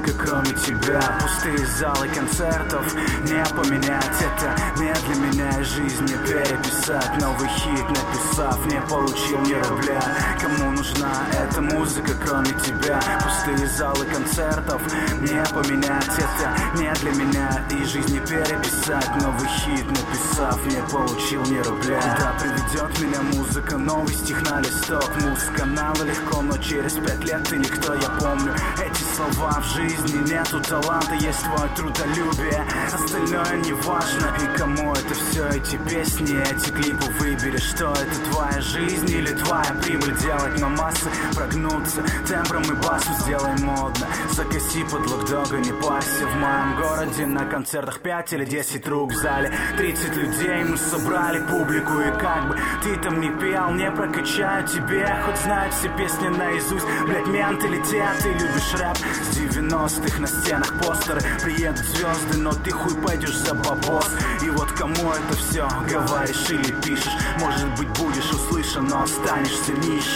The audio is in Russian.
музыка, кроме тебя. Пустые залы концертов не поменять. Это не для меня, жизнь не переписать. Новый хит написав, не получил ни рубля. Кому нужна эта музыка, кроме тебя? Пустые залы концертов не поменять. Это не для меня, и жизнь не переписать. Новый хит написав, не получил ни рубля. Куда приведет меня музыка? Новый стих на листок. Муз-каналы легко, но через 5 лет ты никто. Я помню эти слова: в жизни нету таланта, есть твое трудолюбие, остальное не важно. И кому это все эти песни, эти клипы? Выбери, что это твоя жизнь или твоя прибыль. Делать на массы, прогнуться тембром и басом. Сделай модно, закоси под локдога, не парься. В моем городе на концертах 5 или 10 рук в зале, 30 людей, мы собрали публику. И как бы ты там не пел, не прокачаю тебе, хоть знают все песни наизусть. Блять, менталитет, ты любишь рэп с 90-х, на стенах постеры. Приедут звезды, но ты хуй пойдешь за бабос. И вот кому это все говоришь или пишешь? Может быть, будешь услышан, но останешься нищим.